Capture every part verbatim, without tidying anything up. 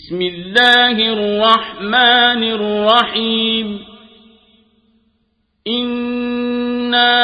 بسم الله الرحمن الرحيم إنا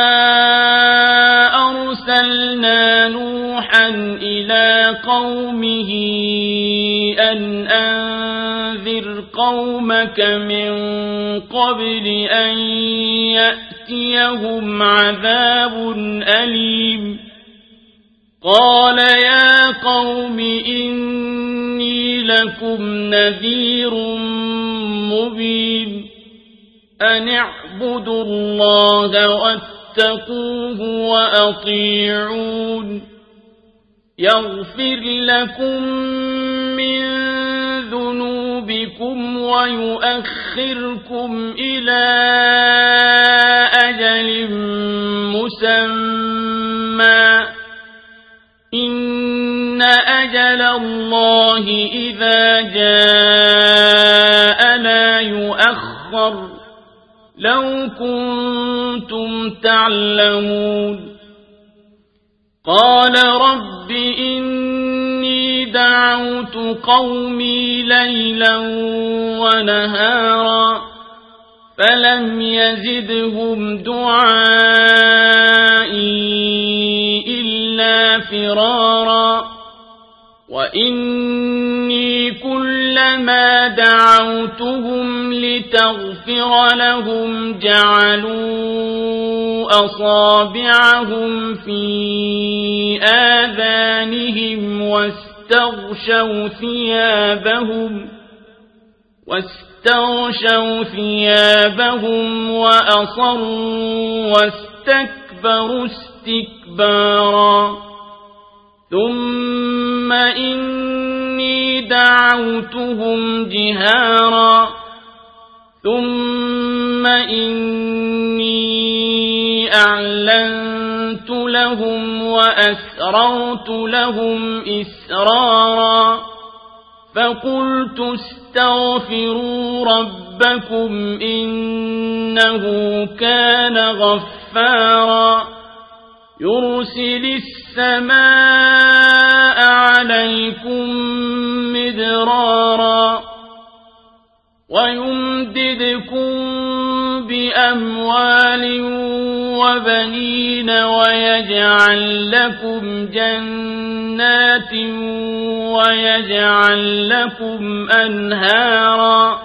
أرسلنا نوحا إلى قومه أن أنذر قومك من قبل أن يأتيهم عذاب أليم قال يا قوم إني لكم نذير مبين أن اعبدوا الله واتقوه وأطيعون يغفر لكم من ذنوبكم ويؤخركم إلى أجل مسمى إن أجل الله إذا جاء لا يؤخر لو كنتم تعلمون قال رب إني دعوت قومي ليلا ونهارا فلم يزدهم دعائي إلا فرارا وإني كلما دعوتهم لتغفر لهم جعلوا أصابعهم في آذانهم واستغشوا ثيابهم واستغشوا ثيابهم وأصروا واستكبروا استكبارا ثم إني دعوتهم جهارا ثم إني أعلنت لهم وأسررت لهم إسرارا فقلت استغفروا ربكم إنه كان غفارا يرسل السماء عليكم مدرارا ويمددكم بأموال وبنين ويجعل لكم جنات ويجعل لكم أنهارا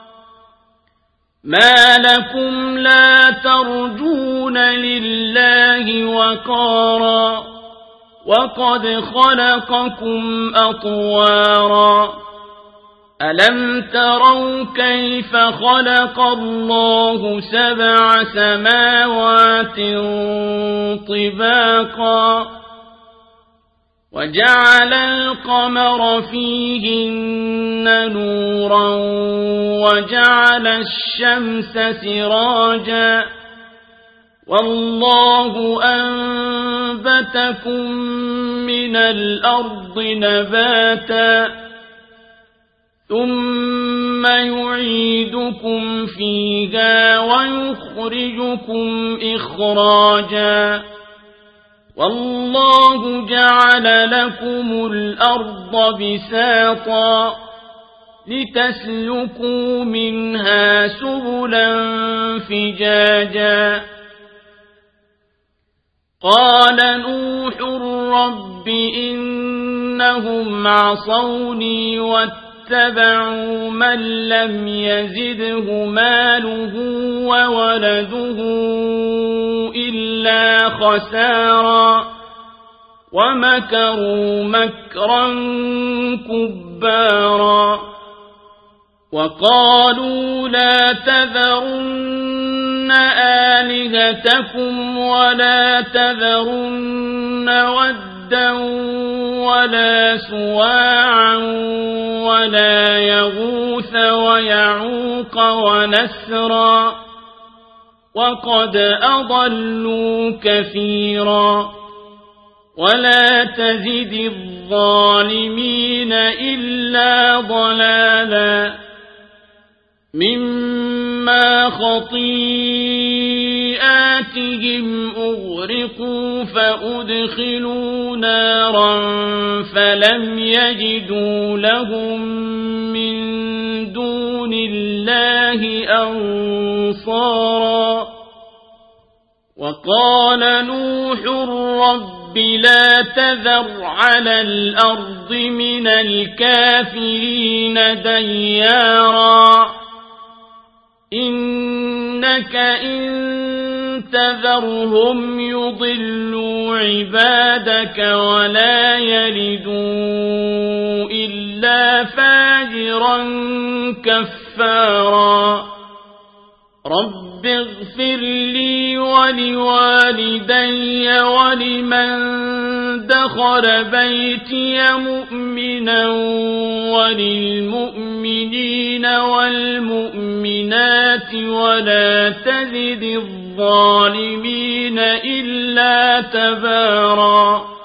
ما لكم لا ترجون لله وقارا وقد خلقكم أطوارا ألم تروا كيف خلق الله سبع سماوات طباقا وجعل القمر فيهن نورا وجعل الشمس سراجا والله أنبتكم من الأرض نباتا ثم يعيدكم فيها ويخرجكم إخراجا والله جعل لكم الأرض بساطا لتسلكوا منها سبلا فجاجا قال نوح رب إنهم عصوني واتبعوا من لم يزده ماله وولده إلا خسارا ومكروا مكرا كبارا وقالوا لا تذرن آلهتكم ولا تذرن ودا ولا سواعا ولا يغوث ويعوق ونسرا وقد أضلوا كثيرا ولا تزد الظالمين إلا ضلالا مما خطيئاتهم أغرقوا فأدخلوا نارا فلم يجدوا لهم دون الله أنصارا وقال نوح رب لا تذر على الأرض من الكافرين ديارا إنك إن تذرهم يضلوا عبادك ولا يلدوا إلا فاجرا كفارا رب اغفر لي ولوالدي ولمن دخل بيتي مؤمنا وللمؤمنين والمؤمنات ولا تزد الظالمين إلا تبارا